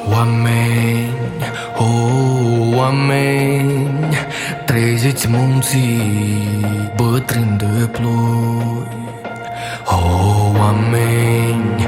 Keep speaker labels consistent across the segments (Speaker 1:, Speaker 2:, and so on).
Speaker 1: Oameni, oameni, treziți munții bătrâni de ploi. Oameni,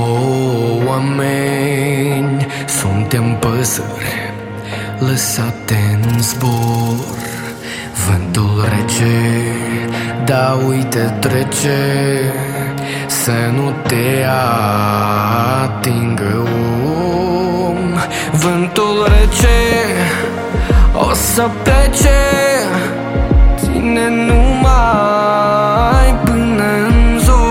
Speaker 1: oameni, suntem păsări lăsate în zbor. Vântul rece, da uite trece, să nu te atingă om. Vântul rece o să plece, ține numai până în zor.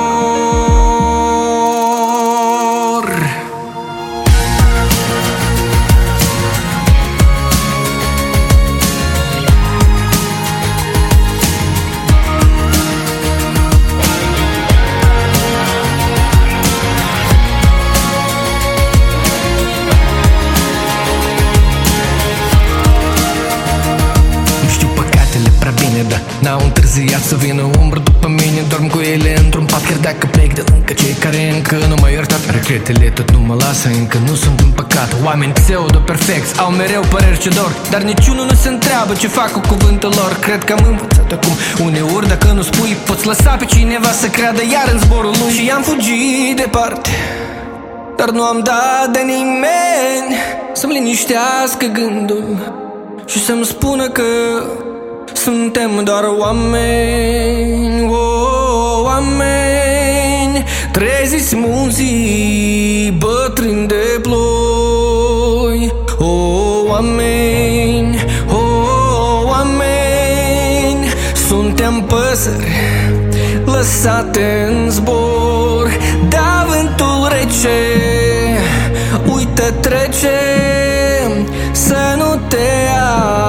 Speaker 1: Da, n-au întârziat să vină umbră după mine. Dorm cu ele într-un pat, chiar dacă plec de lângă cei care încă nu m-au iertat. Regretele tot nu mă lasă, încă nu sunt împăcat. Oameni pseudo-perfecți au mereu păreri ce dor, dar niciunul nu se întreabă ce fac cu cuvântul lor. Cred că am învățat acum, uneori dacă nu spui, poți lăsa pe cineva să creadă iar în zborul lui. Și am fugit departe, dar nu am dat de nimeni să-mi liniștească gândul și să-mi spună că suntem doar oameni, oameni, treziți munții bătrâni de ploi. Oameni, oameni, suntem păsări lăsate în zbor. Da, vântul rece, uite trece, să nu te